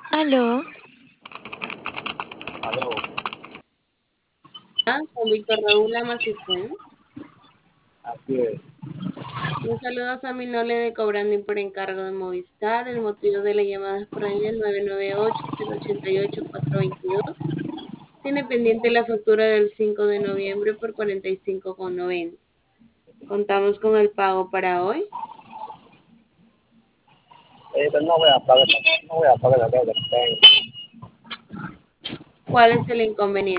Aló, Aló, Con Víctor Raúl Lamas y Fuen. así es. Un saludo a Saminole de Cobranding por encargo de Movistar. El motivo de la llamada es por ahí el 998-088-422. Tiene pendiente la factura del 5 de noviembre por 45,90. Contamos con el pago para hoy. No voy a pagar, no voy a pagar la deuda que tengo. ¿Cuál es el inconveniente?